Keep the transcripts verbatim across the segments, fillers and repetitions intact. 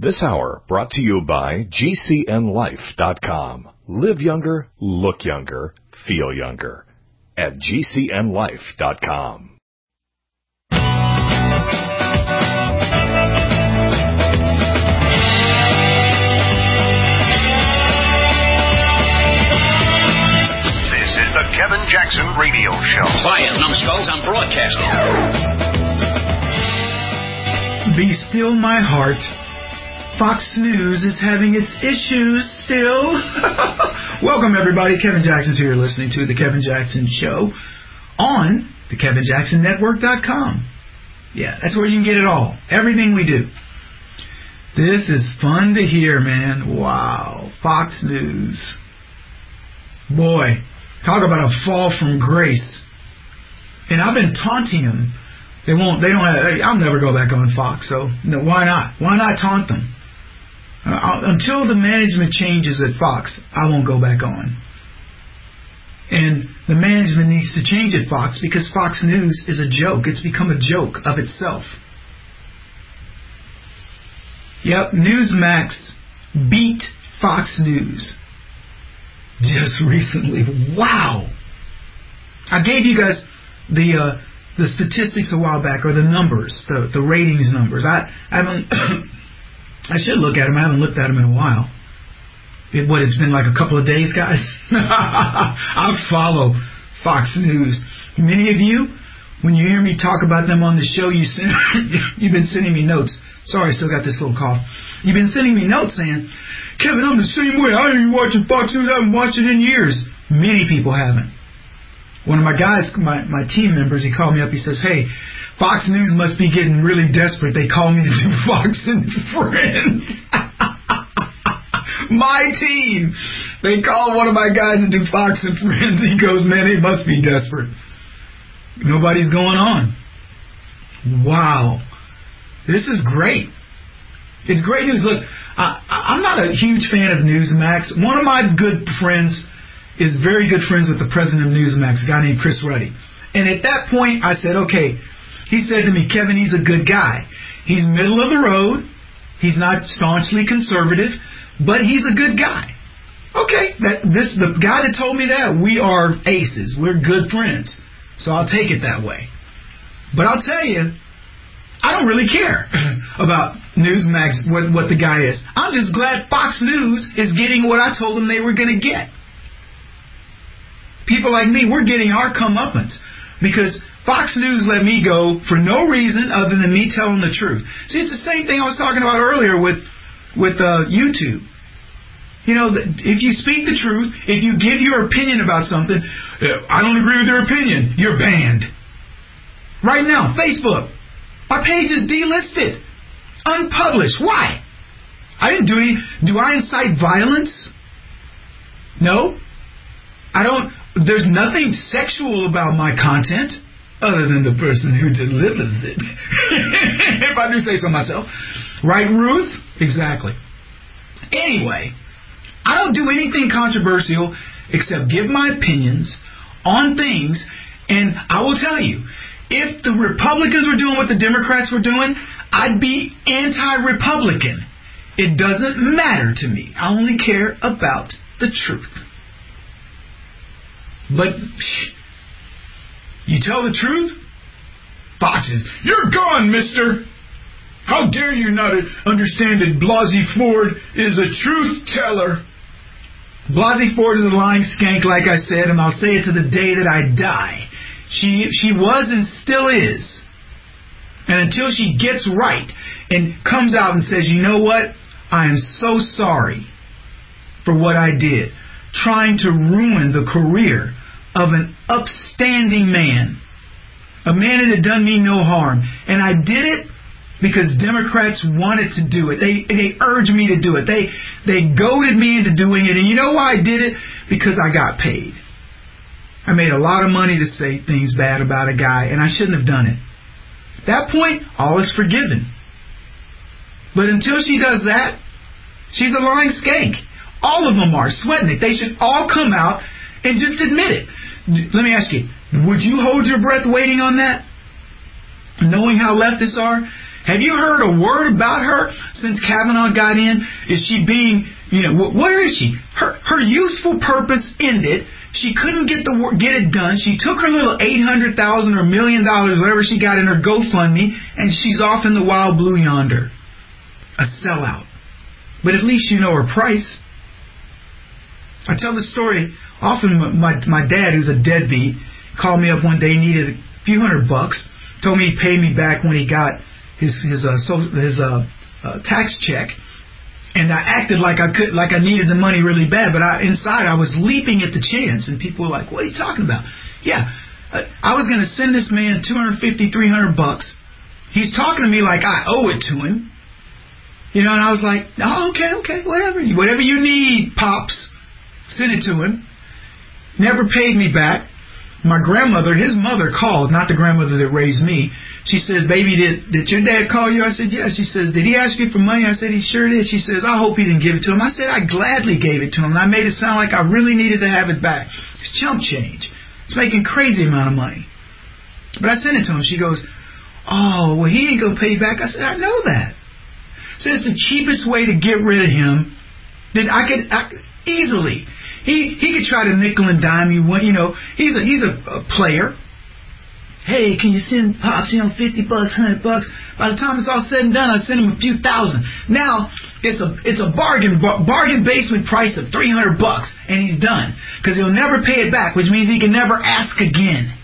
This hour brought to you by G C N life dot com. Live younger, look younger, feel younger. At G C N life dot com. Kevin Jackson Radio Show. Quiet, numbskulls, I'm broadcasting. Be still, my heart. Fox News is having its issues still. Welcome, everybody. Kevin Jackson's here. You're listening to The Kevin Jackson Show on the kevin jackson network dot com. Yeah, that's where you can get it all. Everything we do. This is fun to hear, man. Wow. Fox News. Boy. Talk about a fall from grace. And I've been taunting them. They won't, they don't have, I'll never go back on Fox, so no, why not? Why not taunt them? Uh, until the management changes at Fox, I won't go back on. And the management needs to change at Fox because Fox News is a joke. It's become a joke of itself. Yep, Newsmax beat Fox News. Just recently. Wow. I gave you guys the uh, the statistics a while back, or the numbers, the, the ratings numbers. I, I haven't. I should look at them. I haven't looked at them in a while. It, what, it's been like a couple of days, guys? I follow Fox News. Many of you, when you hear me talk about them on the show, you send, you've been sending me notes. Sorry, I still got this little cough. You've been sending me notes saying, Kevin, I'm the same way. I ain't watching Fox News. I haven't watched it in years. Many people haven't. One of my guys, my, my team members, he called me up. He says, hey, Fox News must be getting really desperate. They call me to do Fox and Friends. My team. They call one of my guys to do Fox and Friends. He goes, man, they must be desperate. Nobody's going on. Wow. This is great. It's great news. Look, I, I'm not a huge fan of Newsmax. One of my good friends is very good friends with the president of Newsmax, a guy named Chris Ruddy. And at that point, I said, okay. He said to me, Kevin, he's a good guy. He's middle of the road. He's not staunchly conservative, but he's a good guy. Okay, that this the guy that told me that, we are aces. We're good friends. So I'll take it that way. But I'll tell you, I don't really care about Newsmax, what, what the guy is. I'm just glad Fox News is getting what I told them they were going to get. People like me, we're getting our comeuppance because Fox News let me go for no reason other than me telling the truth. See, it's the same thing I was talking about earlier with, with uh, YouTube. You know, if you speak the truth, if you give your opinion about something, I don't agree with your opinion, you're banned. Right now, Facebook. My page is delisted. Unpublished. Why? I didn't do any... Do I incite violence? No. I don't... There's nothing sexual about my content other than the person who delivers it. If I do say so myself. Right, Ruth? Exactly. Anyway, I don't do anything controversial except give my opinions on things, and I will tell you, if the Republicans were doing what the Democrats were doing, I'd be anti-Republican. It doesn't matter to me. I only care about the truth. But you tell the truth, Fox says, you're gone, mister. How dare you not understand that Blasey Ford is a truth teller? Blasey Ford is a lying skank, like I said, and I'll say it to the day that I die. She she was and still is. And until she gets right and comes out and says, you know what? I am so sorry for what I did. Trying to ruin the career of an upstanding man. A man that had done me no harm. And I did it because Democrats wanted to do it. They they urged me to do it. They, they goaded me into doing it. And you know why I did it? Because I got paid. I made a lot of money to say things bad about a guy, and I shouldn't have done it. At that point, all is forgiven. But until she does that, she's a lying skank. All of them are. Swetnick. They should all come out and just admit it. Let me ask you, would you hold your breath waiting on that? Knowing how leftists are? Have you heard a word about her since Kavanaugh got in? Is she being, you know, where is she? Her her useful purpose ended. She couldn't get the get it done. She took her little eight hundred thousand dollars or million dollars, whatever she got in her GoFundMe, and she's off in the wild blue yonder. A sellout. But at least you know her price. I tell the story often. My my dad, who's a deadbeat, called me up one day, needed a few hundred bucks, told me he'd pay me back when he got his his uh, so, his uh, uh, tax check. And I acted like I could, like I needed the money really bad, but I, inside I was leaping at the chance. And people were like, "What are you talking about?" Yeah, uh, I was going to send this man two hundred fifty, three hundred bucks. He's talking to me like I owe it to him, you know. And I was like, "Oh, okay, okay, whatever, whatever you need, pops, send it to him." Never paid me back. My grandmother, his mother, called, not the grandmother that raised me. She said, "Baby, did did your dad call you?" I said, "Yes." She says, "Did he ask you for money?" I said, "He sure did." She says, "I hope he didn't give it to him." I said, "I gladly gave it to him." And I made it sound like I really needed to have it back. It's chump change. It's making crazy amount of money. But I sent it to him. She goes, "Oh, well, he ain't going to pay you back." I said, "I know that." So it's the cheapest way to get rid of him that I could I, easily. He he could try to nickel and dime you. You know, he's a he's a, a player. Hey, can you send Pops, you know, fifty bucks, one hundred bucks? By the time it's all said and done, I send him a few thousand. Now, it's a it's a bargain bargain basement price of three hundred bucks, and he's done. Because he'll never pay it back, which means he can never ask again.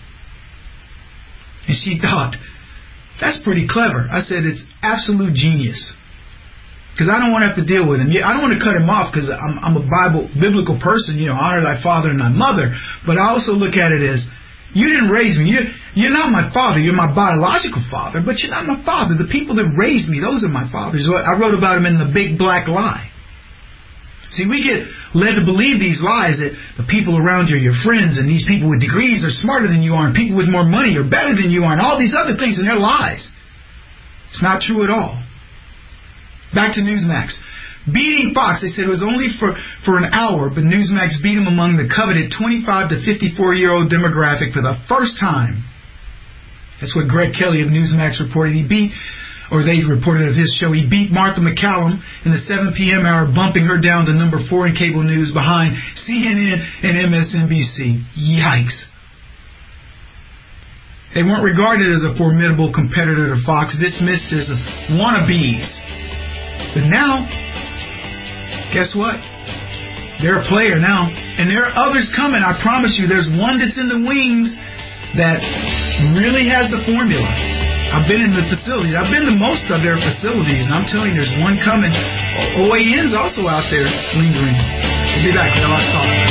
And she thought, that's pretty clever. I said, it's absolute genius. Because I don't want to have to deal with him. I don't want to cut him off because I'm, I'm a Bible, biblical person, you know, honor thy father and thy mother. But I also look at it as, you didn't raise me. You're, you're not my father. You're my biological father, but you're not my father. The people that raised me, those are my fathers. I wrote about them in The Big Black Lie. See, we get led to believe these lies that the people around you are your friends, and these people with degrees are smarter than you are, and people with more money are better than you are, and all these other things, and they're lies. It's not true at all. Back to Newsmax. Beating Fox, they said it was only for, for an hour, but Newsmax beat him among the coveted twenty-five to fifty-four-year-old demographic for the first time. That's what Greg Kelly of Newsmax reported. He beat, or they reported of his show, he beat Martha McCallum in the seven p.m. hour, bumping her down to number four in cable news behind C N N and M S N B C. Yikes. They weren't regarded as a formidable competitor to Fox, dismissed as wannabes. But now, guess what? They're a player now. And there are others coming. I promise you, there's one that's in the wings that really has the formula. I've been in the facilities. I've been to most of their facilities, and I'm telling you, there's one coming. O A N's also out there lingering. We'll be back with a lot of talk.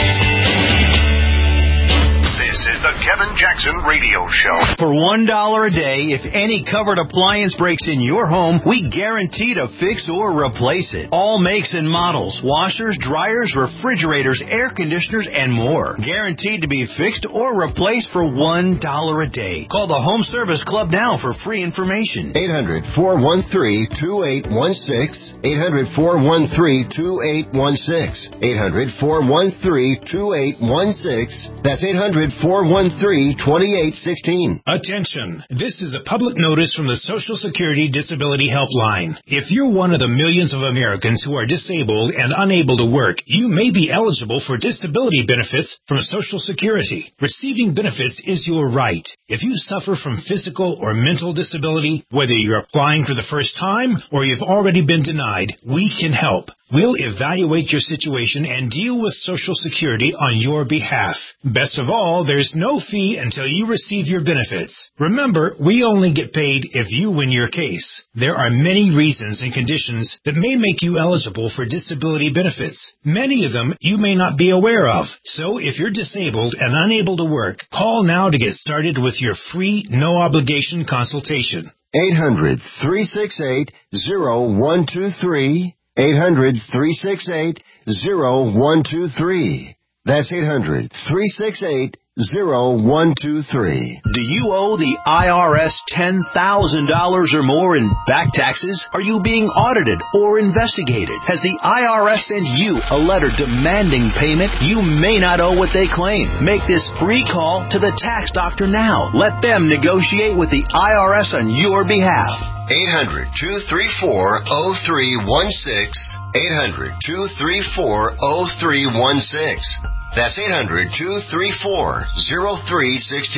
The Kevin Jackson Radio Show. For one dollar a day, if any covered appliance breaks in your home, we guarantee to fix or replace it. All makes and models, washers, dryers, refrigerators, air conditioners, and more. Guaranteed to be fixed or replaced for one dollar a day. Call the Home Service Club now for free information. eight hundred, four one three, two eight one six. eight hundred, four one three, two eight one six. eight hundred, four one three, two eight one six. That's eight hundred, four one three, two eight one six. Attention. This is a public notice from the Social Security Disability Helpline. If you're one of the millions of Americans who are disabled and unable to work, you may be eligible for disability benefits from Social Security. Receiving benefits is your right. If you suffer from physical or mental disability, whether you're applying for the first time or you've already been denied, we can help. We'll evaluate your situation and deal with Social Security on your behalf. Best of all, there's no fee until you receive your benefits. Remember, we only get paid if you win your case. There are many reasons and conditions that may make you eligible for disability benefits. Many of them you may not be aware of. So if you're disabled and unable to work, call now to get started with your free, no-obligation consultation. eight hundred, three six eight, zero one two three. eight hundred, three six eight, zero one two three. That's eight hundred, three six eight, zero one two three. Do you owe the I R S ten thousand dollars or more in back taxes? Are you being audited or investigated? Has the I R S sent you a letter demanding payment? You may not owe what they claim. Make this free call to the tax doctor now. Let them negotiate with the I R S on your behalf. eight hundred, two three four, oh three one six. eight hundred, two three four, oh three one six. That's eight hundred, two three four, oh three one six.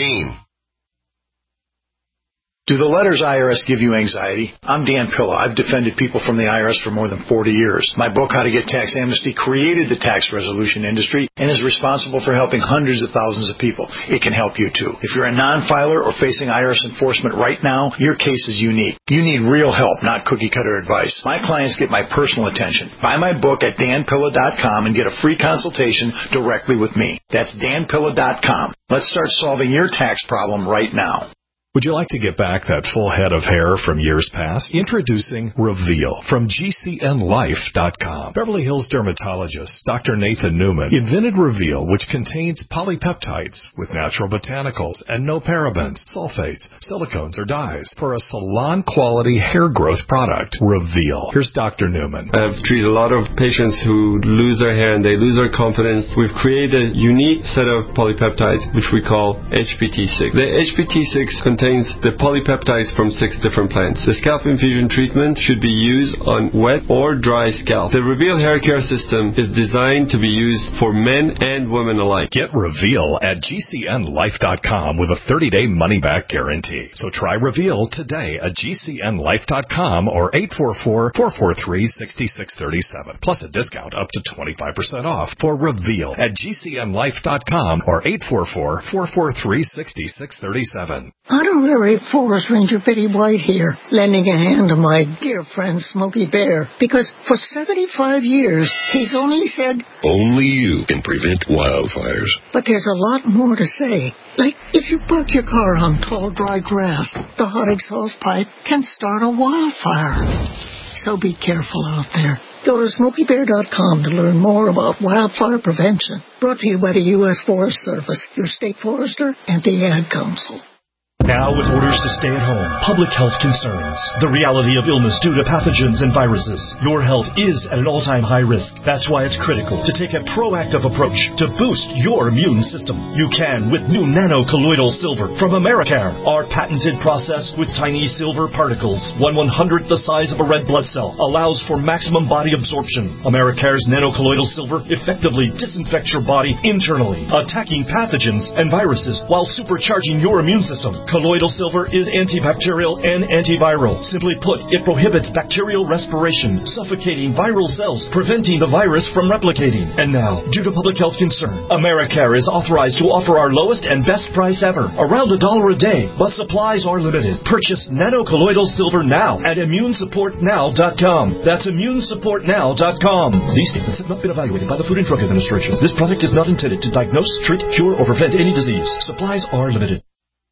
Do the letters I R S give you anxiety? I'm Dan Pilla. I've defended people from the I R S for more than forty years. My book, How to Get Tax Amnesty, created the tax resolution industry and is responsible for helping hundreds of thousands of people. It can help you too. If you're a non-filer or facing I R S enforcement right now, your case is unique. You need real help, not cookie-cutter advice. My clients get my personal attention. Buy my book at dan pilla dot com and get a free consultation directly with me. That's dan pilla dot com. Let's start solving your tax problem right now. Would you like to get back that full head of hair from years past? Introducing Reveal from G C N life dot com. Beverly Hills dermatologist Doctor Nathan Newman invented Reveal, which contains polypeptides with natural botanicals and no parabens, sulfates, silicones, or dyes for a salon-quality hair growth product. Reveal. Here's Doctor Newman. I've treated a lot of patients who lose their hair and they lose their confidence. We've created a unique set of polypeptides, which we call H P T six. The H P T six contains contains the polypeptides from six different plants. The scalp infusion treatment should be used on wet or dry scalp. The Reveal hair care system is designed to be used for men and women alike. Get Reveal at G C N life dot com with a thirty-day money-back guarantee. So try Reveal today at G C N life dot com or eight four four, four four three, six six three seven. Plus a discount up to twenty-five percent off for Reveal at G C N life dot com or eight four four, four four three, six six three seven. Honorary Forest Ranger Betty White here, lending a hand to my dear friend Smokey Bear, because for seventy-five years, he's only said, only you can prevent wildfires. But there's a lot more to say. Like, if you park your car on tall, dry grass, the hot exhaust pipe can start a wildfire. So be careful out there. Go to smokey bear dot com to learn more about wildfire prevention. Brought to you by the U S Forest Service, your state forester, and the Ad Council. Now with orders to stay at home, public health concerns, the reality of illness due to pathogens and viruses, your health is at an all-time high risk. That's why it's critical to take a proactive approach to boost your immune system. You can with new nano-colloidal silver from Americare. Our patented process with tiny silver particles, one one-hundredth the size of a red blood cell, allows for maximum body absorption. Americare's nano-colloidal silver effectively disinfects your body internally, attacking pathogens and viruses while supercharging your immune system. Colloidal silver is antibacterial and antiviral. Simply put, it prohibits bacterial respiration, suffocating viral cells, preventing the virus from replicating. And now, due to public health concern, Americare is authorized to offer our lowest and best price ever, around a dollar a day, but supplies are limited. Purchase nano-colloidal silver now at immune support now dot com. That's immune support now dot com. These statements have not been evaluated by the Food and Drug Administration. This product is not intended to diagnose, treat, cure, or prevent any disease. Supplies are limited.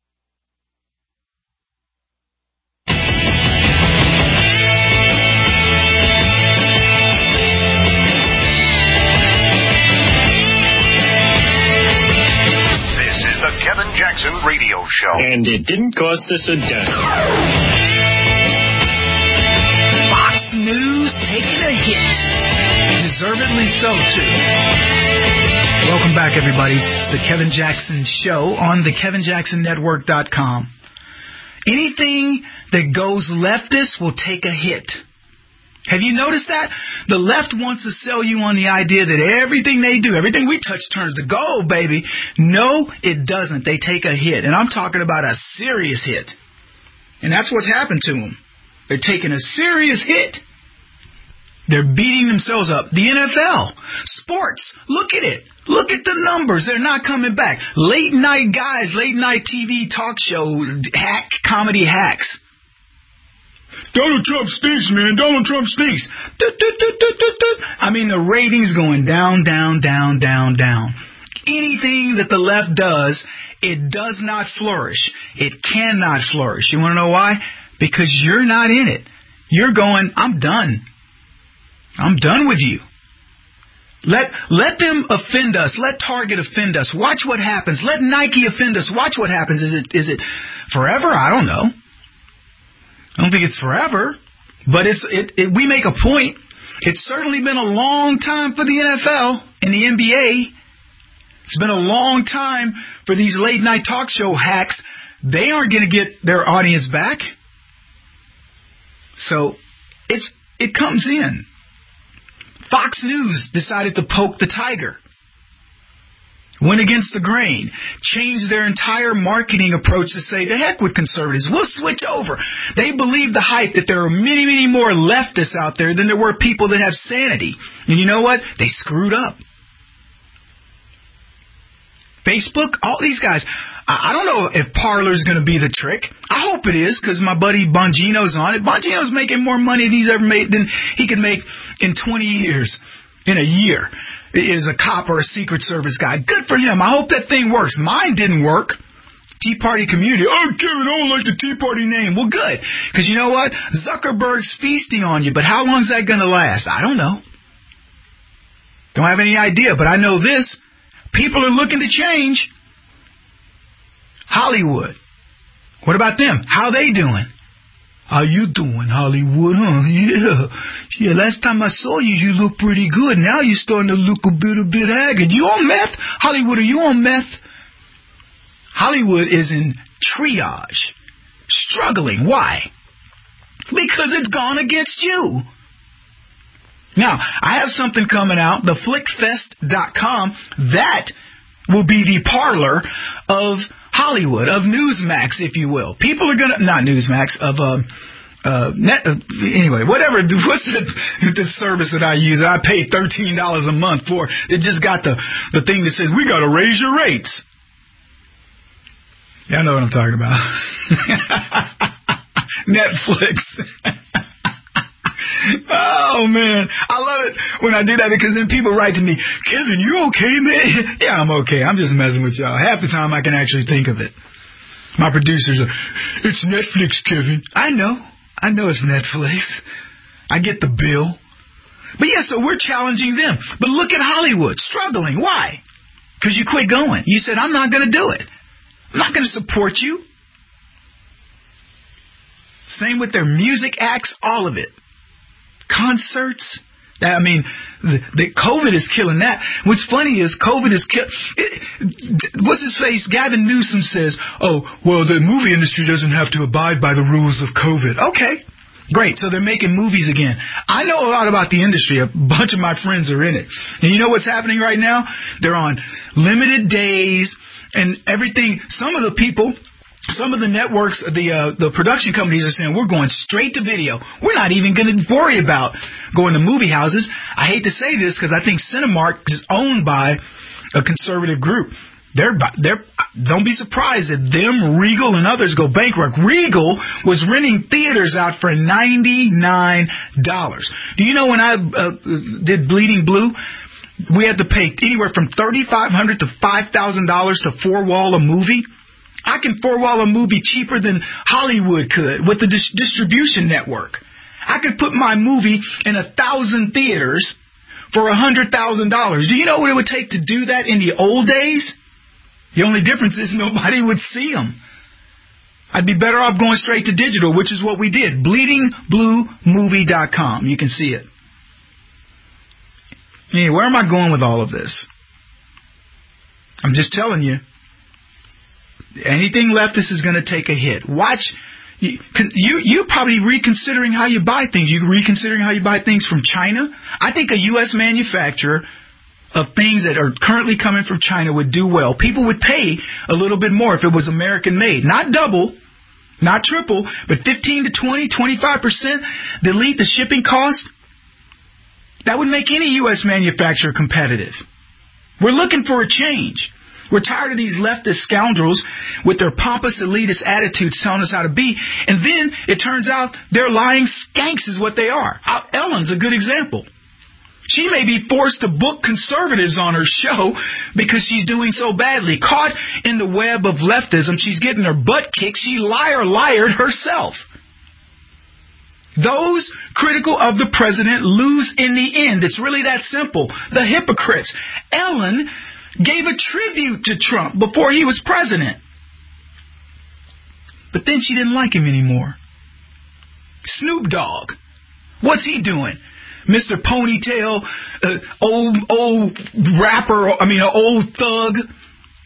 Kevin Jackson Radio Show. And it didn't cost us a dime. Fox News taking a hit. Deservedly so, too. Welcome back, everybody. It's the Kevin Jackson Show on the kevin jackson network dot com. Anything that goes leftist will take a hit. Have you noticed that? The left wants to sell you on the idea that everything they do, everything we touch turns to gold, baby. No, it doesn't. They take a hit. And I'm talking about a serious hit. And that's what's happened to them. They're taking a serious hit. They're beating themselves up. The N F L, sports, look at it. Look at the numbers. They're not coming back. Late night guys, late night T V talk show, hack, comedy hacks. Donald Trump stinks, man. Donald Trump stinks. I mean, the ratings going down, down, down, down, down. Anything that the left does, it does not flourish. It cannot flourish. You want to know why? Because you're not in it. You're going, I'm done. I'm done with you. Let let them offend us. Let Target offend us. Watch what happens. Let Nike offend us. Watch what happens. Is it is it forever? I don't know. I don't think it's forever, but it's it, it. We make a point. It's certainly been a long time for the N F L and the N B A. It's been a long time for these late night talk show hacks. They aren't going to get their audience back. So it's it comes in. Fox News decided to poke the tiger. Went against the grain. Changed their entire marketing approach to say, the heck with conservatives. We'll switch over. They believe the hype that there are many, many more leftists out there than there were people that have sanity. And you know what? They screwed up. Facebook, all these guys. I don't know if Parler's going to be the trick. I hope it is, because my buddy Bongino's on it. Bongino's making more money than he's ever made than he could make in twenty years, in a year, as a cop or a Secret Service guy. Good for him. I hope that thing works. Mine didn't work. Tea Party community. Oh, Kevin, I don't like the Tea Party name. Well, good, because you know what? Zuckerberg's feasting on you, but how long is that going to last? I don't know. Don't have any idea, but I know this. People are looking to change. Hollywood. What about them? How they doing? How you doing, Hollywood? Huh? Yeah. Yeah, last time I saw you, you looked pretty good. Now you're starting to look a bit, a bit haggard. You on meth? Hollywood, are you on meth? Hollywood is in triage. Struggling. Why? Because it's gone against you. Now, I have something coming out, the flick fest dot com. That will be the Parler of Hollywood, of Newsmax, if you will. People are going to, not Newsmax, of, uh, uh, net, uh, anyway, whatever, what's the, the service that I use that I pay thirteen dollars a month for? It just got the, the thing that says, we got to raise your rates. Y'all know what I'm talking about. Netflix. Oh, man. I love it when I do that, because then people write to me, Kevin, you okay, man? Yeah, I'm okay. I'm just messing with y'all. Half the time I can actually think of it. My producers are, it's Netflix, Kevin. I know. I know it's Netflix. I get the bill. But yeah, so we're challenging them. But look at Hollywood struggling. Why? Because you quit going. You said, I'm not going to do it. I'm not going to support you. Same with their music acts, all of it. Concerts. I mean, the, the COVID is killing that. What's funny is COVID is killing. What's his face? Gavin Newsom says, oh, well, the movie industry doesn't have to abide by the rules of COVID. Okay, great. So they're making movies again. I know a lot about the industry. A bunch of my friends are in it. And you know what's happening right now? They're on limited days and everything. Some of the people... Some of the networks, the uh, the production companies are saying, we're going straight to video. We're not even going to worry about going to movie houses. I hate to say this because I think Cinemark is owned by a conservative group. They're, they're, don't be surprised that them, Regal, and others go bankrupt. Regal was renting theaters out for ninety-nine dollars. Do you know when I uh, did Bleeding Blue, we had to pay anywhere from thirty-five hundred dollars to five thousand dollars to four-wall a movie? I can four-wall a movie cheaper than Hollywood could with the dis- distribution network. I could put my movie in a thousand theaters for a hundred thousand dollars. Do you know what it would take to do that in the old days? The only difference is nobody would see them. I'd be better off going straight to digital, which is what we did. bleeding blue movie dot com. You can see it. Anyway, where am I going with all of this? I'm just telling you. Anything leftist is going to take a hit. Watch. You, you, you're probably reconsidering how you buy things. You're reconsidering how you buy things from China. I think a U S manufacturer of things that are currently coming from China would do well. People would pay a little bit more if it was American made. Not double, not triple, but fifteen to twenty, twenty-five percent. Delete the shipping cost. That would make any U S manufacturer competitive. We're looking for a change. We're tired of these leftist scoundrels with their pompous elitist attitudes telling us how to be. And then it turns out they're lying skanks is what they are. Ellen's a good example. She may be forced to book conservatives on her show because she's doing so badly. Caught in the web of leftism, she's getting her butt kicked. She liar liared herself. Those critical of the president lose in the end. It's really that simple. The hypocrites. Ellen gave a tribute to Trump before he was president. But then she didn't like him anymore. Snoop Dogg. What's he doing? Mister Ponytail, uh, old old rapper, I mean, an old thug,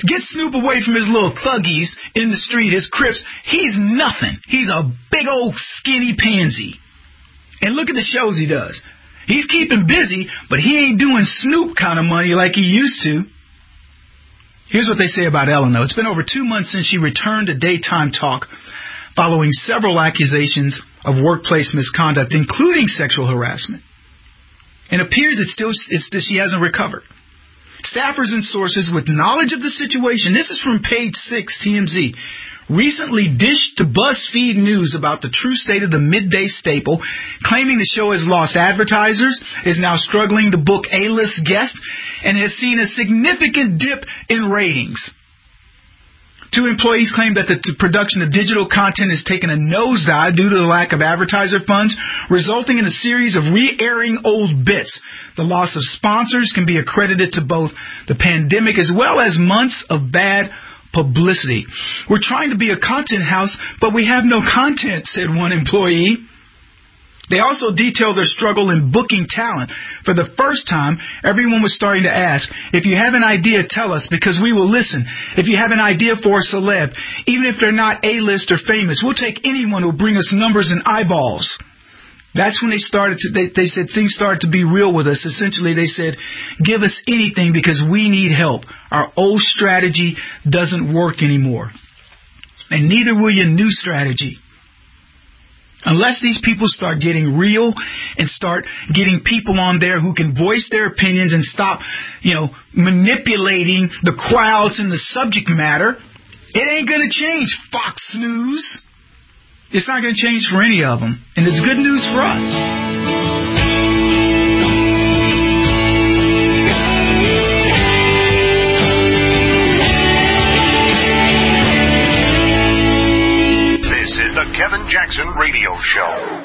Get Snoop away from his little thuggies in the street, his Crips. He's nothing. He's a big old skinny pansy. And look at the shows he does. He's keeping busy, but he ain't doing Snoop kind of money like he used to. Here's what they say about Ellen, though. It's been over two months since she returned to daytime talk following several accusations of workplace misconduct, including sexual harassment. And it appears it's still it's that she hasn't recovered. Staffers and sources with knowledge of the situation, this is from page six, T M Z, recently dished to BuzzFeed News about the true state of the midday staple, claiming the show has lost advertisers, is now struggling to book A-list guests, and has seen a significant dip in ratings. Two employees claim that the production of digital content has taken a nosedive due to the lack of advertiser funds, resulting in a series of re-airing old bits. The loss of sponsors can be accredited to both the pandemic as well as months of bad publicity. We're trying to be a content house, but we have no content, said one employee. They also detailed their struggle in booking talent. For the first time, everyone was starting to ask, if you have an idea, tell us, because we will listen. If you have an idea for a celeb, even if they're not A-list or famous, we'll take anyone who will bring us numbers and eyeballs. That's when they started to, they, they said things started to be real with us. Essentially, they said, give us anything because we need help. Our old strategy doesn't work anymore. And neither will your new strategy. Unless these people start getting real and start getting people on there who can voice their opinions and stop, you know, manipulating the crowds and the subject matter, it ain't going to change, Fox News. It's not going to change for any of them. And it's good news for us. Kevin Jackson Radio Show.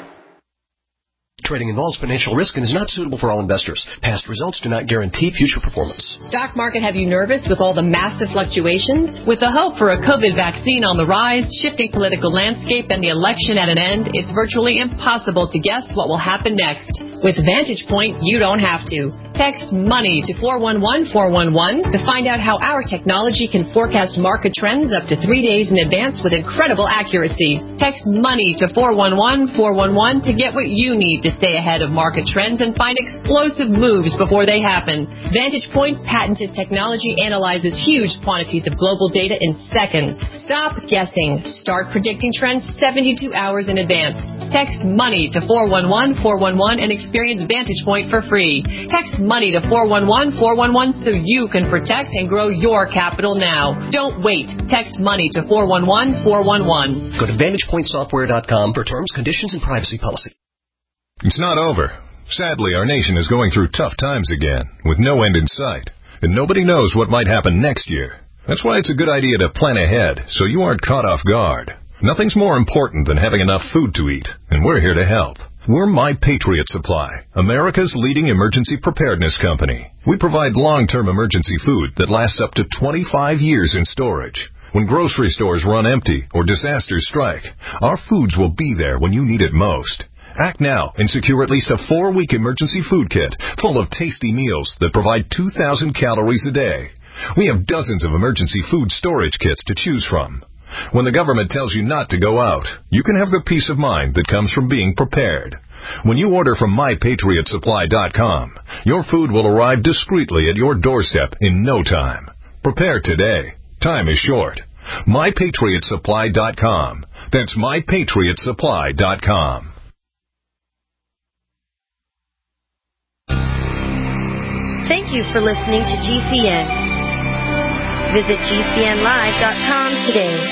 Trading involves financial risk and is not suitable for all investors. Past results do not guarantee future performance. Stock market have you nervous with all the massive fluctuations? With the hope for a COVID vaccine on the rise, shifting political landscape, and the election at an end, it's virtually impossible to guess what will happen next. With Vantage Point, you don't have to. Text MONEY to four one one four one one to find out how our technology can forecast market trends up to three days in advance with incredible accuracy. Text MONEY to four one one four one one to get what you need to stay ahead of market trends and find explosive moves before they happen. Vantage Point's patented technology analyzes huge quantities of global data in seconds. Stop guessing. Start predicting trends seventy-two hours in advance. Text MONEY to four one one four one one and experience Vantage Point for free. Text MONEY to four one one four one one so you can protect and grow your capital now. Don't wait. Text MONEY to four one one four one one. Go to vantage point software dot com for terms, conditions, and privacy policy. It's not over. Sadly, our nation is going through tough times again, with no end in sight, and nobody knows what might happen next year. That's why it's a good idea to plan ahead so you aren't caught off guard. Nothing's more important than having enough food to eat, and we're here to help. We're My Patriot Supply, America's leading emergency preparedness company. We provide long-term emergency food that lasts up to twenty-five years in storage. When grocery stores run empty or disasters strike, our foods will be there when you need it most. Act now and secure at least a four-week emergency food kit full of tasty meals that provide two thousand calories a day. We have dozens of emergency food storage kits to choose from. When the government tells you not to go out, you can have the peace of mind that comes from being prepared. When you order from my patriot supply dot com, your food will arrive discreetly at your doorstep in no time. Prepare today. Time is short. my patriot supply dot com. That's my patriot supply dot com. Thank you for listening to G C N. Visit G C N live dot com today.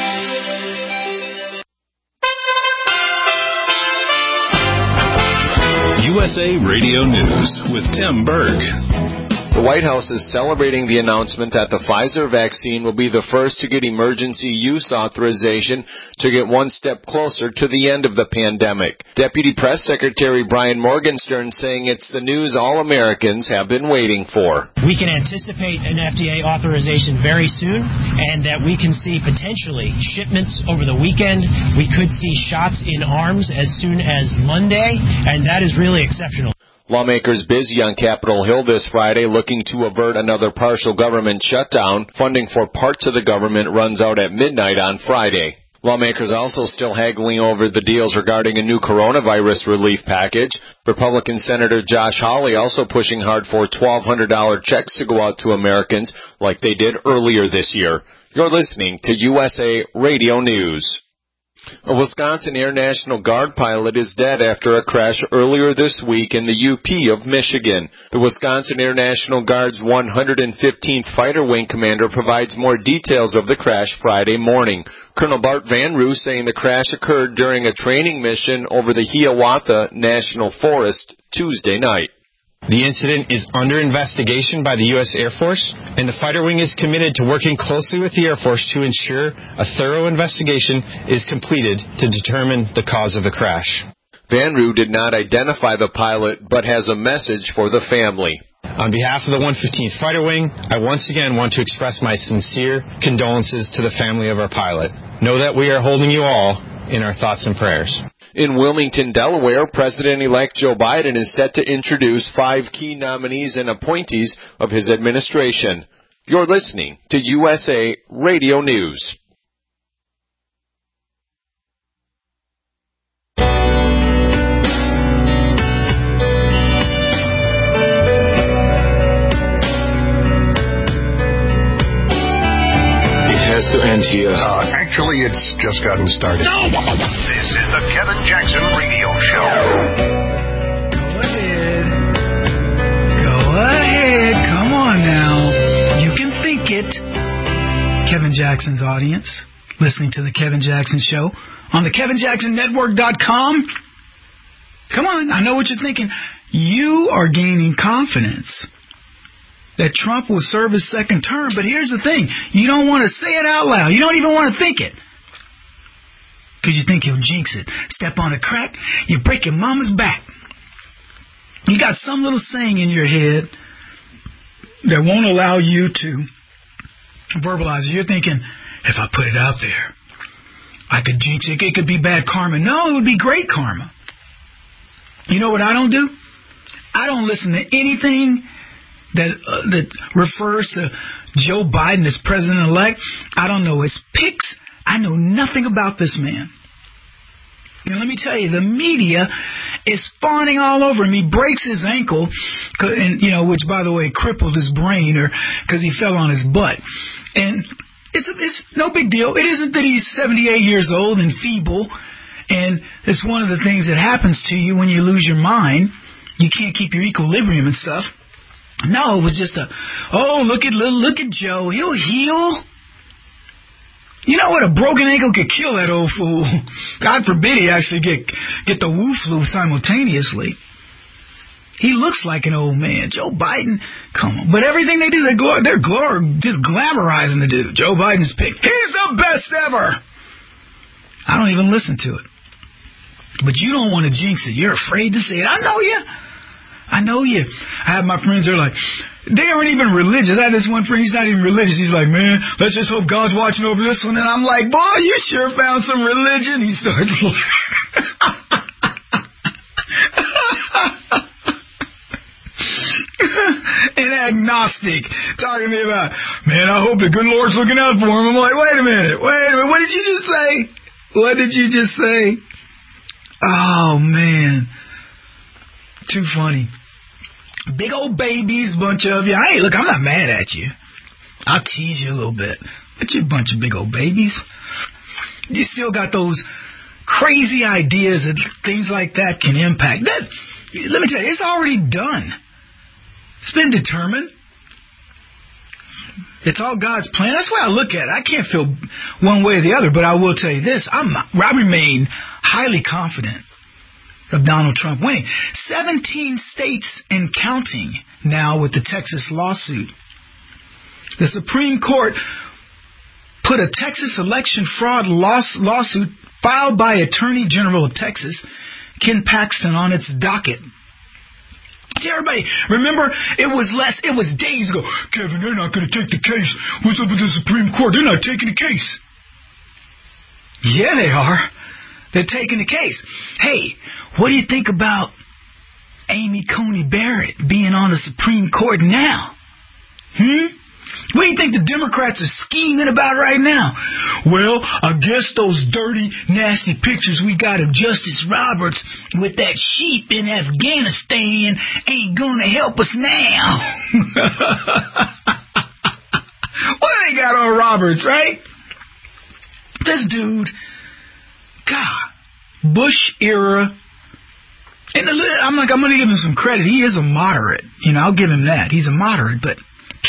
U S A Radio News with Tim Berg. The White House is celebrating the announcement that the Pfizer vaccine will be the first to get emergency use authorization to get one step closer to the end of the pandemic. Deputy Press Secretary Brian Morgenstern saying it's the news all Americans have been waiting for. We can anticipate an F D A authorization very soon, and that we can see potentially shipments over the weekend. We could see shots in arms as soon as Monday, and that is really exceptional. Lawmakers busy on Capitol Hill this Friday looking to avert another partial government shutdown. Funding for parts of the government runs out at midnight on Friday. Lawmakers also still haggling over the deals regarding a new coronavirus relief package. Republican Senator Josh Hawley also pushing hard for twelve hundred dollars checks to go out to Americans like they did earlier this year. You're listening to U S A Radio News. A Wisconsin Air National Guard pilot is dead after a crash earlier this week in the U P of Michigan. The Wisconsin Air National Guard's one hundred fifteenth Fighter Wing commander provides more details of the crash Friday morning. Colonel Bart Van Roo saying the crash occurred during a training mission over the Hiawatha National Forest Tuesday night. The incident is under investigation by the U S Air Force, and the Fighter Wing is committed to working closely with the Air Force to ensure a thorough investigation is completed to determine the cause of the crash. Van Roo did not identify the pilot, but has a message for the family. On behalf of the one hundred fifteenth Fighter Wing, I once again want to express my sincere condolences to the family of our pilot. Know that we are holding you all in our thoughts and prayers. In Wilmington, Delaware, President-elect Joe Biden is set to introduce five key nominees and appointees of his administration. You're listening to U S A Radio News. Has to end here. Uh, actually, it's just gotten started. This is the Kevin Jackson Radio Show. Go ahead. Go ahead. Come on now. You can think it. Kevin Jackson's audience, listening to the Kevin Jackson Show on the Kevin Jackson Network dot com. Come on. I know what you're thinking. You are gaining confidence that Trump will serve his second term, but here's the thing. You don't want to say it out loud. You don't even want to think it. Because you think he'll jinx it. Step on a crack, you break your mama's back. You got some little saying in your head that won't allow you to verbalize it. You're thinking, if I put it out there, I could jinx it. It could be bad karma. No, it would be great karma. You know what I don't do? I don't listen to anything that uh, that refers to Joe Biden as president-elect. I don't know his picks. I know nothing about this man. And let me tell you, the media is fawning all over him. He breaks his ankle, and you know, which, by the way, crippled his brain, or because he fell on his butt. And it's it's no big deal. It isn't that he's seventy-eight years old and feeble, and it's one of the things that happens to you when you lose your mind. You can't keep your equilibrium and stuff. No, it was just a, oh, look at look at Joe. He'll heal. You know what? A broken ankle could kill that old fool. God forbid he actually get get the Wu flu simultaneously. He looks like an old man. Joe Biden, come on. But everything they do, they're, glor- they're glor- just glamorizing the dude. Joe Biden's pick. He's the best ever. I don't even listen to it. But you don't want to jinx it. You're afraid to say it. I know you. I know you. I have my friends, they're like, they aren't even religious. I have this one friend, he's not even religious. He's like, man, let's just hope God's watching over this one. And I'm like, boy, you sure found some religion. He starts an agnostic talking to me about, man, I hope the good Lord's looking out for him. I'm like, wait a minute, wait a minute. What did you just say? What did you just say? Oh, man. Too funny. Big old babies, bunch of you. Hey, look, I'm not mad at you. I'll tease you a little bit. But you're a bunch of big old babies. You still got those crazy ideas that things like that can impact. That, let me tell you, it's already done. It's been determined. It's all God's plan. That's why I look at it. I can't feel one way or the other, but I will tell you this. I'm, I remain highly confident of Donald Trump winning. seventeen states and counting now with the Texas lawsuit. The Supreme Court put a Texas election fraud loss, lawsuit filed by Attorney General of Texas, Ken Paxton, on its docket. See, everybody, remember, it was less, it was days ago. Kevin, they're not going to take the case. What's up with the Supreme Court? They're not taking the case. Yeah, they are. They're taking the case. Hey, what do you think about Amy Coney Barrett being on the Supreme Court now? Hmm? What do you think the Democrats are scheming about right now? Well, I guess those dirty, nasty pictures we got of Justice Roberts with that sheep in Afghanistan ain't gonna help us now. What do they got on Roberts, right? This dude, God, Bush era. And I'm like, I'm gonna give him some credit. He is a moderate. You know, I'll give him that. He's a moderate, but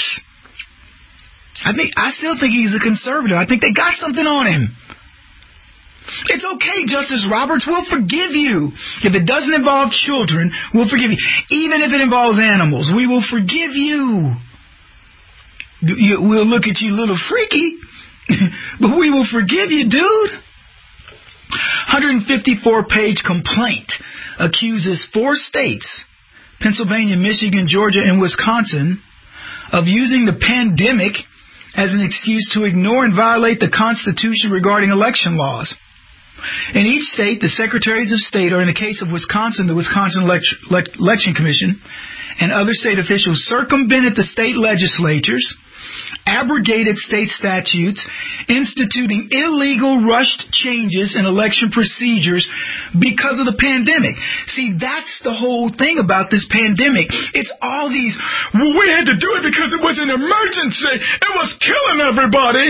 I think I still think he's a conservative. I think they got something on him. It's okay, Justice Roberts. We'll forgive you. If it doesn't involve children, we'll forgive you. Even if it involves animals, we will forgive you. We'll look at you a little freaky, but we will forgive you, dude. one hundred fifty-four page complaint accuses four states, Pennsylvania, Michigan, Georgia, and Wisconsin, of using the pandemic as an excuse to ignore and violate the Constitution regarding election laws. In each state, the secretaries of state, or in the case of Wisconsin, the Wisconsin Election Commission, and other state officials circumvented the state legislatures, abrogated state statutes, instituting illegal rushed changes in election procedures because of the pandemic. See, that's the whole thing about this pandemic. It's all these, well, we had to do it because it was an emergency. It was killing everybody.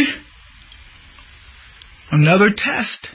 Another test.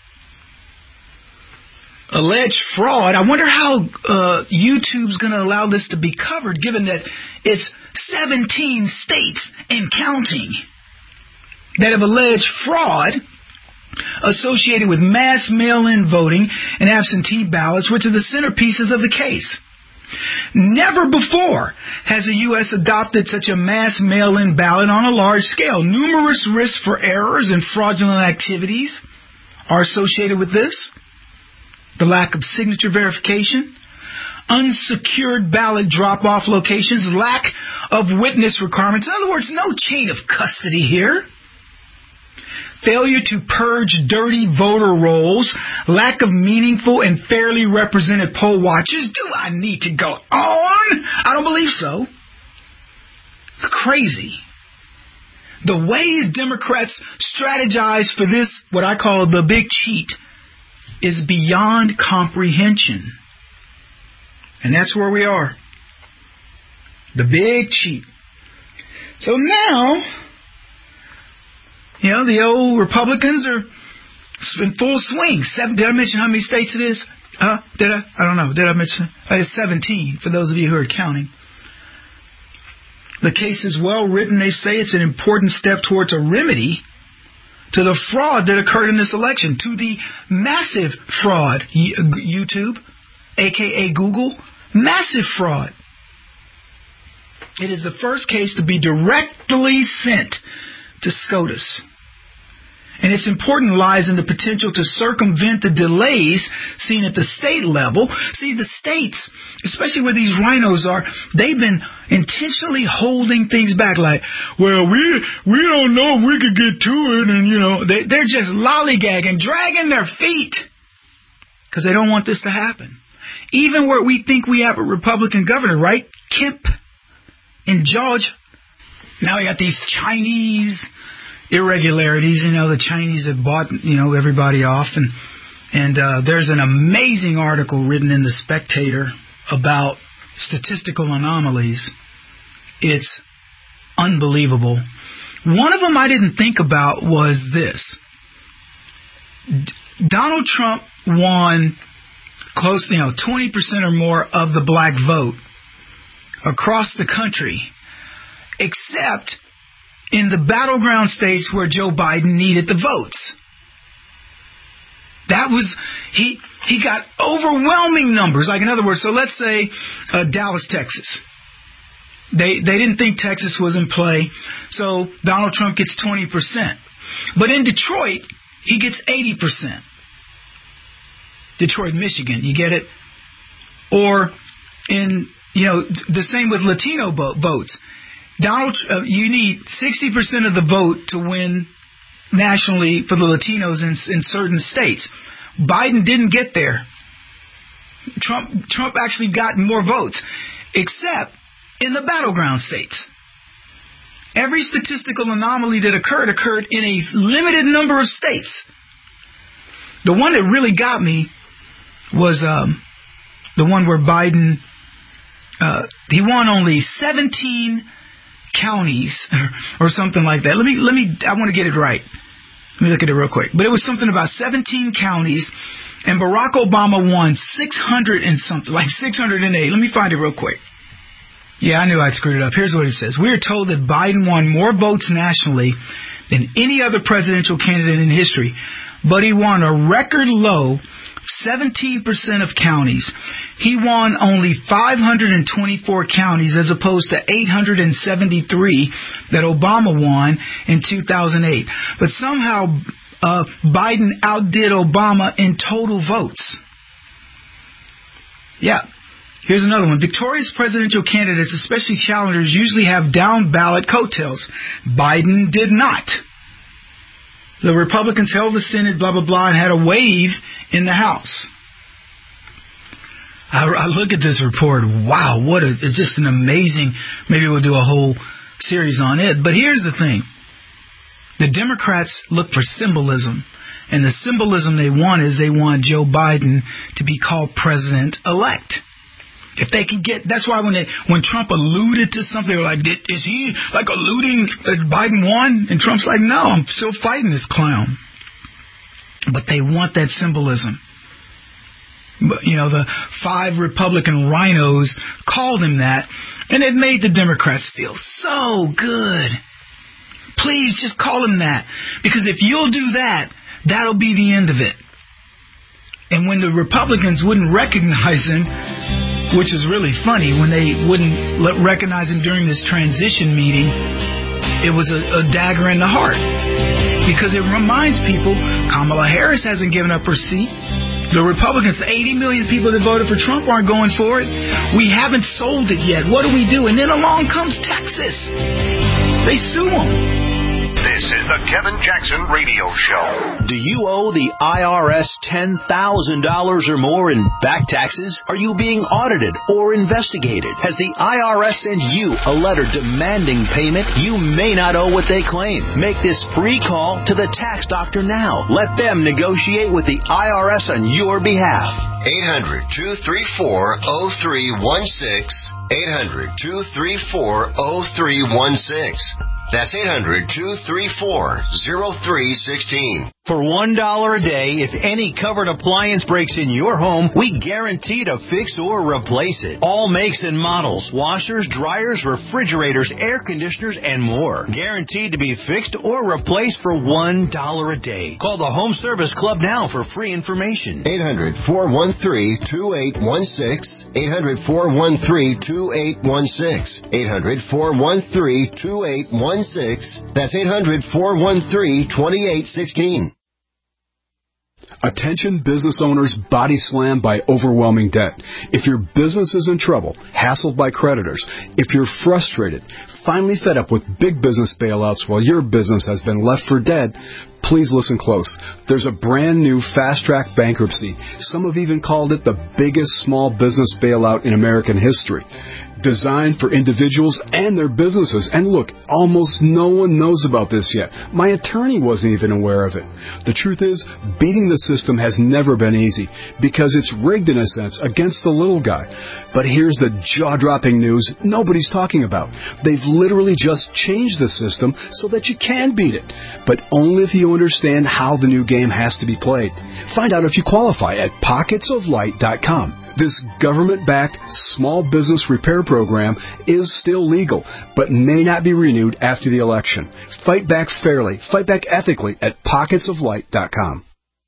Alleged fraud. I wonder how uh, YouTube's going to allow this to be covered, given that it's seventeen states and counting that have alleged fraud associated with mass mail-in voting and absentee ballots, which are the centerpieces of the case. Never before has the U S adopted such a mass mail-in ballot on a large scale. Numerous risks for errors and fraudulent activities are associated with this. The lack of signature verification, unsecured ballot drop-off locations, lack of witness requirements. In other words, no chain of custody here. Failure to purge dirty voter rolls, lack of meaningful and fairly represented poll watchers. Do I need to go on? I don't believe so. It's crazy. The ways Democrats strategize for this, what I call the big cheat, is beyond comprehension. And that's where we are. The big cheat. So now, you know, the old Republicans are in full swing. Seven, did I mention how many states it is? Uh, did I? I don't know. Did I mention? Uh, it's seventeen, for those of you who are counting. The case is well written. They say it's an important step towards a remedy to the fraud that occurred in this election, to the massive fraud, YouTube, a k a. Google, massive fraud. It is the first case to be directly sent to SCOTUS. And its importance lies in the potential to circumvent the delays seen at the state level. See, the states, especially where these rhinos are, they've been intentionally holding things back. Like, well, we we don't know if we could get to it. And, you know, they, they're just lollygagging, dragging their feet because they don't want this to happen. Even where we think we have a Republican governor, right? Kemp in Georgia. Now we got these Chinese irregularities. You know, the Chinese have bought, you know, everybody off. And and uh, there's an amazing article written in The Spectator about statistical anomalies. It's unbelievable. One of them I didn't think about was this. D- Donald Trump won close, you know, twenty percent or more of the black vote across the country, except in the battleground states where Joe Biden needed the votes. That was, he he got overwhelming numbers. Like, in other words, so let's say uh, Dallas, Texas. They they didn't think Texas was in play, so Donald Trump gets twenty percent. But in Detroit, he gets eighty percent. Detroit, Michigan, you get it? Or in, you know, the same with Latino votes. Donald, uh, you need sixty percent of the vote to win nationally for the Latinos in, in certain states. Biden didn't get there. Trump Trump actually got more votes, except in the battleground states. Every statistical anomaly that occurred occurred in a limited number of states. The one that really got me was um, the one where Biden, uh, he won only seventeen counties or, or something like that. Let me, let me, I want to get it right. Let me look at it real quick. But it was something about seventeen counties, and Barack Obama won six hundred and something, like six hundred eight. Let me find it real quick. Yeah, I knew I'd screwed it up. Here's what it says. We are told that Biden won more votes nationally than any other presidential candidate in history, but he won a record low seventeen percent of counties. He won only five hundred twenty-four counties as opposed to eight hundred seventy-three that Obama won in two thousand eight. But somehow uh, Biden outdid Obama in total votes. Yeah. Here's another one. Victorious presidential candidates, especially challengers, usually have down-ballot coattails. Biden did not. The Republicans held the Senate, blah, blah, blah, and had a wave in the House. I, I look at this report. Wow, what a, it's just an amazing, maybe we'll do a whole series on it. But here's the thing. The Democrats look for symbolism. And the symbolism they want is they want Joe Biden to be called president-elect. If they can get, that's why when they, when Trump alluded to something, they were like, is he like alluding that Biden won? And Trump's like, no, I'm still fighting this clown. But they want that symbolism. But, you know, the five Republican rhinos called him that, and it made the Democrats feel so good. Please just call him that. Because if you'll do that, that'll be the end of it. And when the Republicans wouldn't recognize him, which is really funny, when they wouldn't let, recognize him during this transition meeting, it was a, a dagger in the heart. Because it reminds people, Kamala Harris hasn't given up her seat. The Republicans, eighty million people that voted for Trump aren't going for it. We haven't sold it yet. What do we do? And then along comes Texas. They sue them. This is the Kevin Jackson Radio Show. Do you owe the I R S ten thousand dollars or more in back taxes? Are you being audited or investigated? Has the I R S sent you a letter demanding payment? You may not owe what they claim. Make this free call to the tax doctor now. Let them negotiate with the I R S on your behalf. eight hundred, two three four, oh three one six. eight hundred, two three four, oh three one six. That's eight hundred, two three four, oh three one six. For one dollar a day, if any covered appliance breaks in your home, we guarantee to fix or replace it. All makes and models, washers, dryers, refrigerators, air conditioners, and more. Guaranteed to be fixed or replaced for one dollar a day. Call the Home Service Club now for free information. eight hundred, four one three, two eight one six. eight hundred, four one three, two eight one six. eight hundred, four one three, two eight one six. That's eight hundred, four one three, two eight one six. Attention business owners body slammed by overwhelming debt. If your business is in trouble, hassled by creditors, if you're frustrated, finally fed up with big business bailouts while your business has been left for dead, please listen close. There's a brand new fast-track bankruptcy. Some have even called it the biggest small business bailout in American history. Designed for individuals and their businesses. And look, almost no one knows about this yet. My attorney wasn't even aware of it. The truth is, beating the system has never been easy because it's rigged in a sense against the little guy. But here's the jaw-dropping news nobody's talking about. They've literally just changed the system so that you can beat it. But only if you understand how the new game has to be played. Find out if you qualify at pockets of light dot com. This government-backed small business repair program is still legal, but may not be renewed after the election. Fight back fairly, fight back ethically at pockets of light dot com.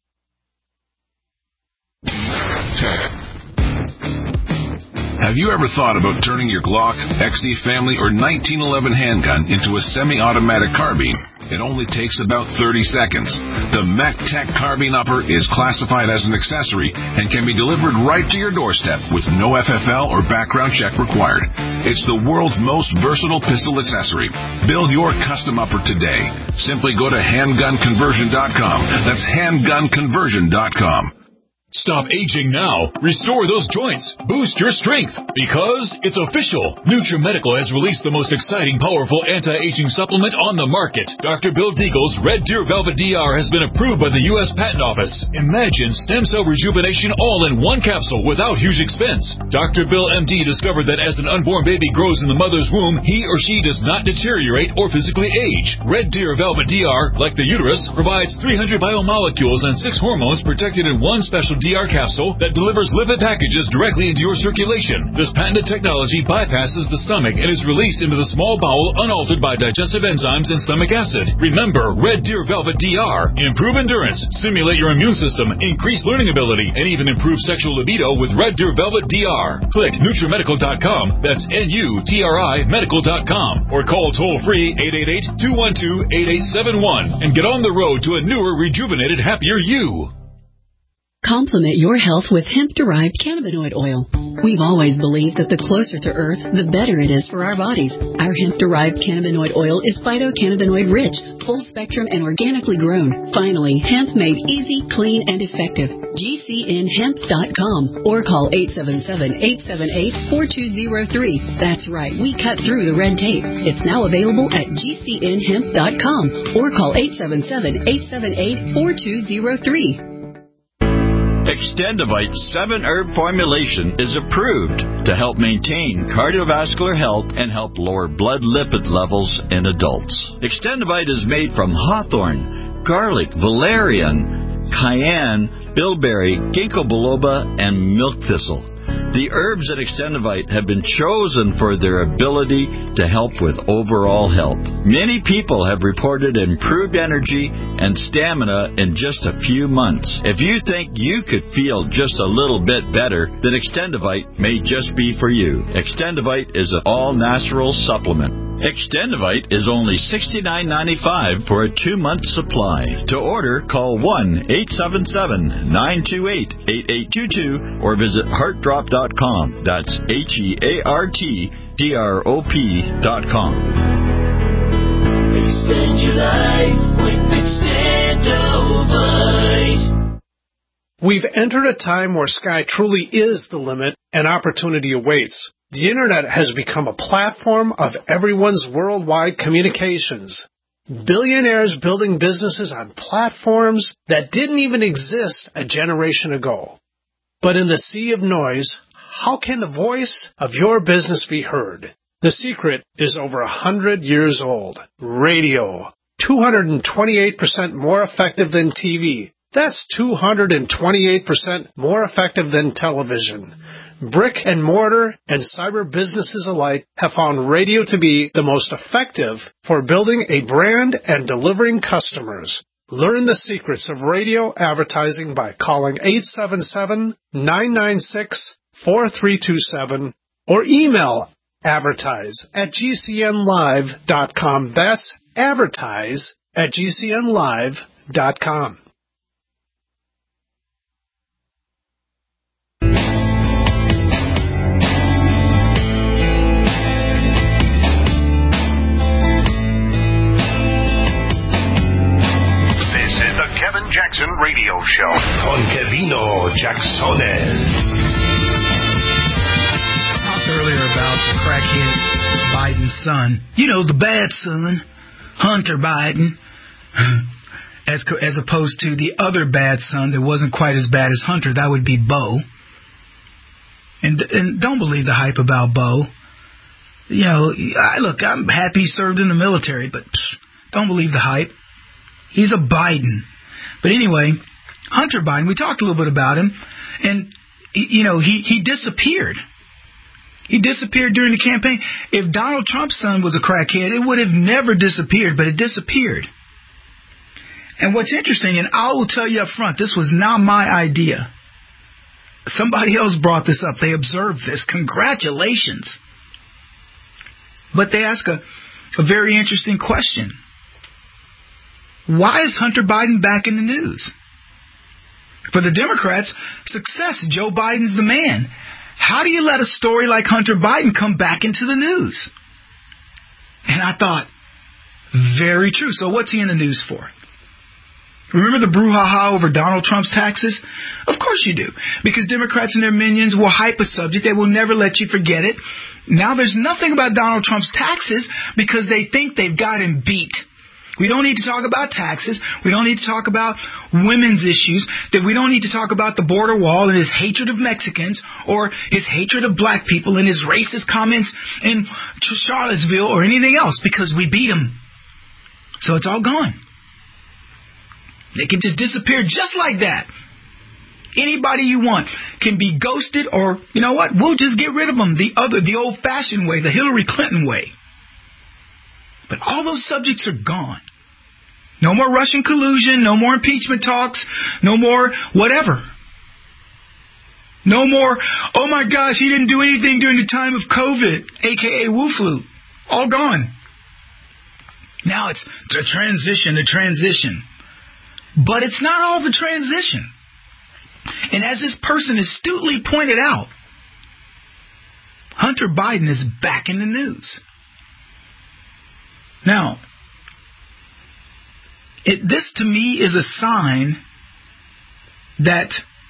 Have you ever thought about turning your Glock, X D Family, or nineteen eleven handgun into a semi-automatic carbine? It only takes about thirty seconds. The MacTech Carbine Upper is classified as an accessory and can be delivered right to your doorstep with no F F L or background check required. It's the world's most versatile pistol accessory. Build your custom upper today. Simply go to handgun conversion dot com. That's handgun conversion dot com. Stop aging now. Restore those joints. Boost your strength. Because it's official. NutriMedical has released the most exciting, powerful anti-aging supplement on the market. Doctor Bill Deagle's Red Deer Velvet D R has been approved by the U S Patent Office. Imagine stem cell rejuvenation all in one capsule without huge expense. Doctor Bill M D discovered that as an unborn baby grows in the mother's womb, he or she does not deteriorate or physically age. Red Deer Velvet D R, like the uterus, provides three hundred biomolecules and six hormones protected in one special D R capsule that delivers lipid packages directly into your circulation. This patented technology bypasses the stomach and is released into the small bowel unaltered by digestive enzymes and stomach acid. Remember, Red Deer Velvet D R. Improve endurance, stimulate your immune system, increase learning ability, and even improve sexual libido with Red Deer Velvet D R. Click NutriMedical dot com, that's N U T R I medical dot com, or call toll-free eight eight eight, two one two, eight eight seven one and get on the road to a newer, rejuvenated, happier you. Complement your health with hemp-derived cannabinoid oil. We've always believed that the closer to Earth, the better it is for our bodies. Our hemp-derived cannabinoid oil is phytocannabinoid-rich, full-spectrum, and organically grown. Finally, hemp made easy, clean, and effective. G C N hemp dot com or call eight seven seven, eight seven eight, four two zero three. That's right, we cut through the red tape. It's now available at G C N hemp dot com or call eight seven seven, eight seven eight, four two zero three. Extendivite seven herb formulation is approved to help maintain cardiovascular health and help lower blood lipid levels in adults. Extendivite is made from hawthorn, garlic, valerian, cayenne, bilberry, ginkgo biloba, and milk thistle. The herbs at Extendivite have been chosen for their ability to help with overall health. Many people have reported improved energy and stamina in just a few months. If you think you could feel just a little bit better, then Extendivite may just be for you. Extendivite is an all-natural supplement. Extendivite is only sixty-nine ninety-five for a two-month supply. To order, call one eight seven seven, nine two eight, eight eight two two or visit heart drop dot com. That's H E A R T D R O P dot com. Extend your life with Extendivite. We've entered a time where sky truly is the limit and opportunity awaits. The Internet has become a platform of everyone's worldwide communications. Billionaires building businesses on platforms that didn't even exist a generation ago. But in the sea of noise, how can the voice of your business be heard? The secret is over a hundred years old. Radio. two hundred twenty-eight percent more effective than T V. That's two hundred twenty-eight percent more effective than television. Brick and mortar and cyber businesses alike have found radio to be the most effective for building a brand and delivering customers. Learn the secrets of radio advertising by calling eight seven seven, nine nine six, four three two seven or email advertise at G C N live dot com. That's advertise at G C N live dot com. Kevin Jackson Radio Show con Kevino Jacksones. I talked earlier about the crackhead Biden's son. You know, the bad son, Hunter Biden, as as opposed to the other bad son that wasn't quite as bad as Hunter. That would be Bo. And and don't believe the hype about Bo. You know, I, look, I'm happy he served in the military, but psh, don't believe the hype. He's a Biden. But anyway, Hunter Biden, we talked a little bit about him, and, you know, he, he disappeared. He disappeared during the campaign. If Donald Trump's son was a crackhead, it would have never disappeared, but it disappeared. And what's interesting, and I will tell you up front, this was not my idea. Somebody else brought this up. They observed this. Congratulations. But they ask a, a very interesting question. Why is Hunter Biden back in the news? For the Democrats, success, Joe Biden's the man. How do you let a story like Hunter Biden come back into the news? And I thought, very true. So what's he in the news for? Remember the brouhaha over Donald Trump's taxes? Of course you do. Because Democrats and their minions will hype a subject. They will never let you forget it. Now there's nothing about Donald Trump's taxes because they think they've got him beat. We don't need to talk about taxes. We don't need to talk about women's issues. That we don't need to talk about the border wall and his hatred of Mexicans or his hatred of black people and his racist comments in Charlottesville or anything else because we beat him. So it's all gone. They can just disappear just like that. Anybody you want can be ghosted or, you know what, we'll just get rid of them the other, the old-fashioned way, the Hillary Clinton way. But all those subjects are gone. No more Russian collusion, no more impeachment talks, no more whatever. No more, oh my gosh, he didn't do anything during the time of COVID, a k a. Wu flu. All gone. Now it's the transition, the transition. But it's not all the transition. And as this person astutely pointed out, Hunter Biden is back in the news. Now, it, this to me is a sign that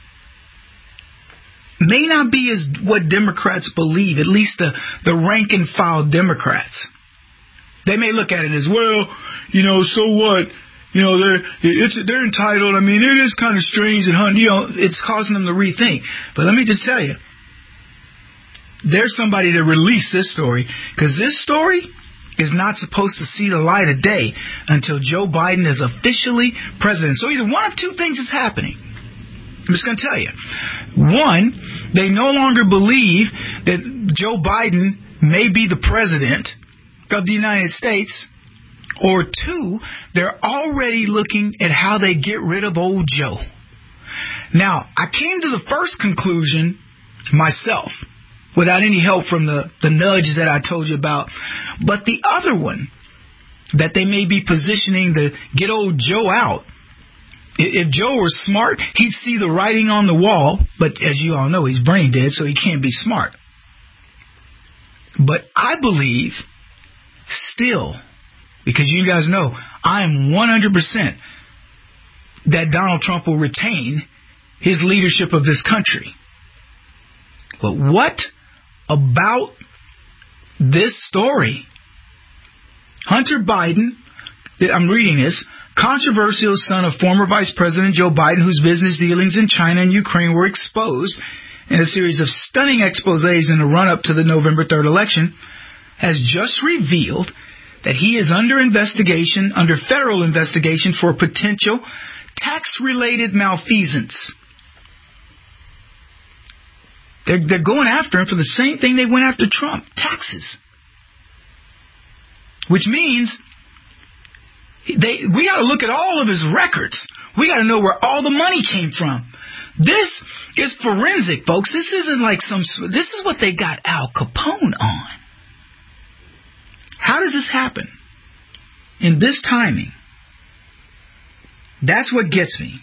may not be as what Democrats believe, at least the, the rank and file Democrats. They may look at it as, well, you know, so what? You know, they're, it's, they're entitled. I mean, it is kind of strange that, Hunter, you know, it's causing them to rethink. But let me just tell you, there's somebody that released this story, because this story is not supposed to see the light of day until Joe Biden is officially president. So either one of two things is happening. I'm just going to tell you. One, they no longer believe that Joe Biden may be the president of the United States. Or two, they're already looking at how they get rid of old Joe. Now, I came to the first conclusion myself, without any help from the, the nudge that I told you about. But the other one, that they may be positioning to get old Joe out. If Joe were smart, he'd see the writing on the wall. But as you all know, he's brain dead, so he can't be smart. But I believe still, because you guys know, I am one hundred percent that Donald Trump will retain his leadership of this country. But what about this story? Hunter Biden, I'm reading this, controversial son of former Vice President Joe Biden, whose business dealings in China and Ukraine were exposed in a series of stunning exposés in the run-up to the November third election, has just revealed that he is under investigation, under federal investigation for potential tax-related malfeasance. They're, they're going after him for the same thing they went after Trump, taxes. Which means they we got to look at all of his records. We got to know where all the money came from. This is forensic, folks. This isn't like some... This is what they got Al Capone on. How does this happen? In this timing. That's what gets me.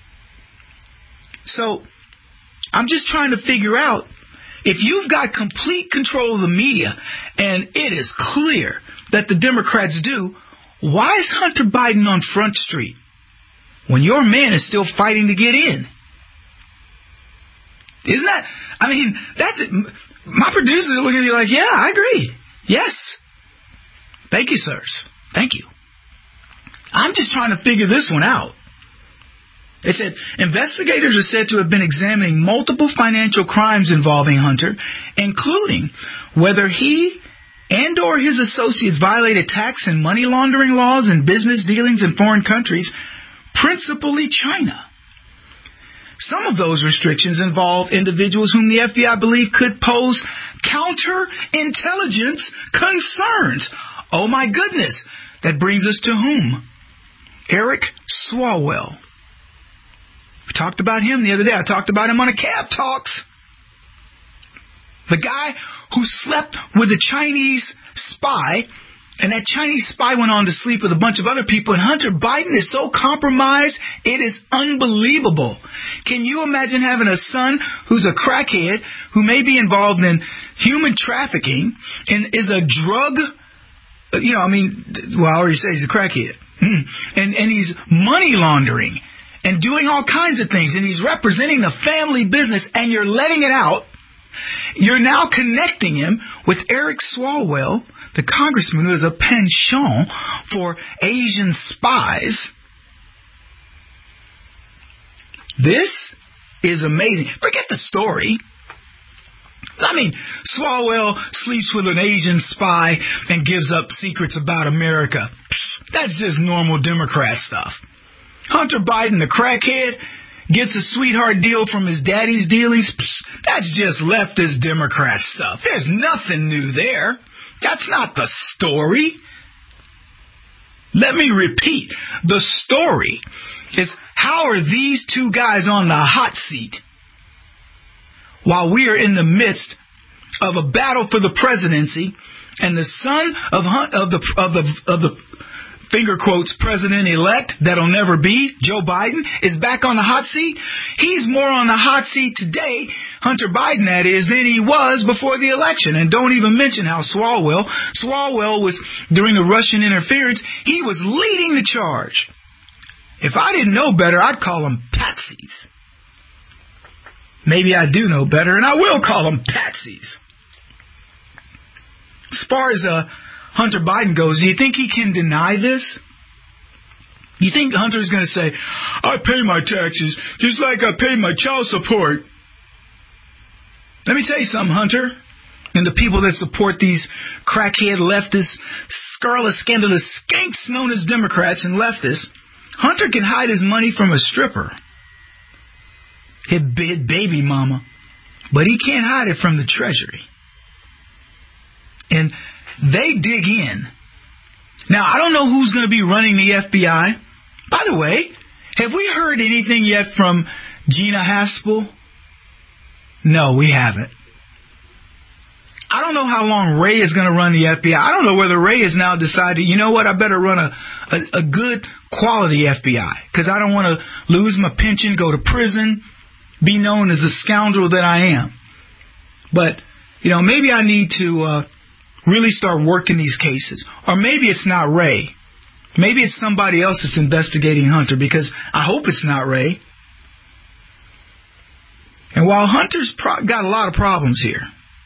So, I'm just trying to figure out, if you've got complete control of the media, and it is clear that the Democrats do, why is Hunter Biden on Front Street when your man is still fighting to get in? Isn't that, I mean, that's it. My producers are looking at me like, yeah, I agree. Yes. Thank you, sirs. Thank you. I'm just trying to figure this one out. They said investigators are said to have been examining multiple financial crimes involving Hunter, including whether he and or his associates violated tax and money laundering laws and business dealings in foreign countries, principally China. Some of those restrictions involve individuals whom the F B I believe could pose counterintelligence concerns. Oh my goodness. That brings us to whom? Eric Swalwell. We talked about him the other day. I talked about him on a Cab Talks. The guy who slept with a Chinese spy, and that Chinese spy went on to sleep with a bunch of other people, and Hunter Biden is so compromised, it is unbelievable. Can you imagine having a son who's a crackhead, who may be involved in human trafficking, and is a drug, you know, I mean, well, I already said he's a crackhead. and, and he's money laundering and doing all kinds of things, and he's representing the family business, and you're letting it out. You're now connecting him with Eric Swalwell, the congressman who is a penchant for Asian spies. This is amazing. Forget the story. I mean, Swalwell sleeps with an Asian spy and gives up secrets about America. That's just normal Democrat stuff. Hunter Biden, the crackhead, gets a sweetheart deal from his daddy's dealings. That's just leftist Democrat stuff. There's nothing new there. That's not the story. Let me repeat. The story is, how are these two guys on the hot seat while we are in the midst of a battle for the presidency, and the son of of the of the of the finger quotes president-elect that'll never be, Joe Biden, is back on the hot seat? He's more on the hot seat today, Hunter Biden that is, than he was before the election. And don't even mention how Swalwell, Swalwell was, during the Russian interference, he was leading the charge. If I didn't know better, I'd call them patsies. Maybe I do know better, and I will call them patsies. As far as uh, Hunter Biden goes, do you think he can deny this? You think Hunter's going to say, I pay my taxes just like I pay my child support? Let me tell you something, Hunter, and the people that support these crackhead leftist, scarlet scandalous skanks known as Democrats and leftists. Hunter can hide his money from a stripper, his baby mama, but he can't hide it from the Treasury. And they dig in. Now, I don't know who's going to be running the F B I. By the way, have we heard anything yet from Gina Haspel? No, we haven't. I don't know how long Ray is going to run the F B I. I don't know whether Ray has now decided, you know what, I better run a, a, a good quality F B I, because I don't want to lose my pension, go to prison, be known as the scoundrel that I am. But, you know, maybe I need to uh, really start working these cases. Or maybe it's not Ray. Maybe it's somebody else that's investigating Hunter, because I hope it's not Ray. And while Hunter's pro- got a lot of problems here,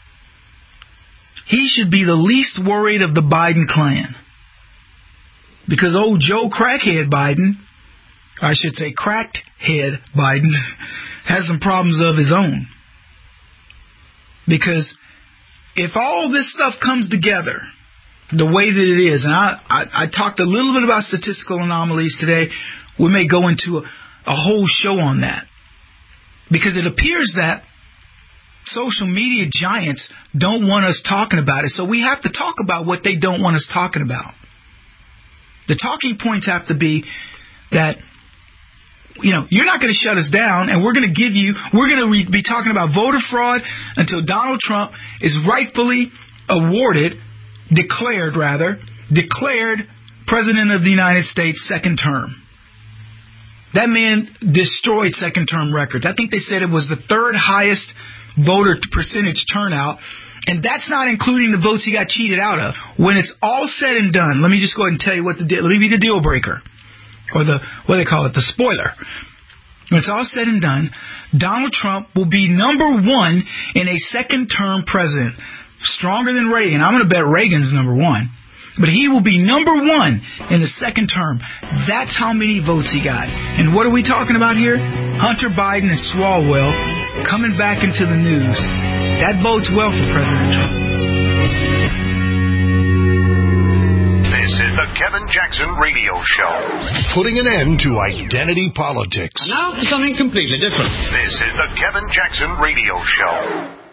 he should be the least worried of the Biden clan. Because old Joe Crackhead Biden, I should say cracked head Biden, has some problems of his own. Because if all this stuff comes together the way that it is, and I, I, I talked a little bit about statistical anomalies today, we may go into a, a whole show on that. Because it appears that social media giants don't want us talking about it, so we have to talk about what they don't want us talking about. The talking points have to be that, you know, you're not going to shut us down, and we're going to give you, we're going to re- be talking about voter fraud until Donald Trump is rightfully awarded, declared rather, declared President of the United States second term. That man destroyed second term records. I think they said it was the third highest voter percentage turnout, and that's not including the votes he got cheated out of. When it's all said and done, let me just go ahead and tell you what the let me be the deal breaker, or the what do they call it, the spoiler. When it's all said and done, Donald Trump will be number one in a second term president, stronger than Reagan. I'm going to bet Reagan's number one. But he will be number one in the second term. That's how many votes he got. And what are we talking about here? Hunter Biden and Swalwell coming back into the news. That bodes well for President Trump. This is the Kevin Jackson Radio Show. Putting an end to identity politics. Now for something completely different. This is the Kevin Jackson Radio Show.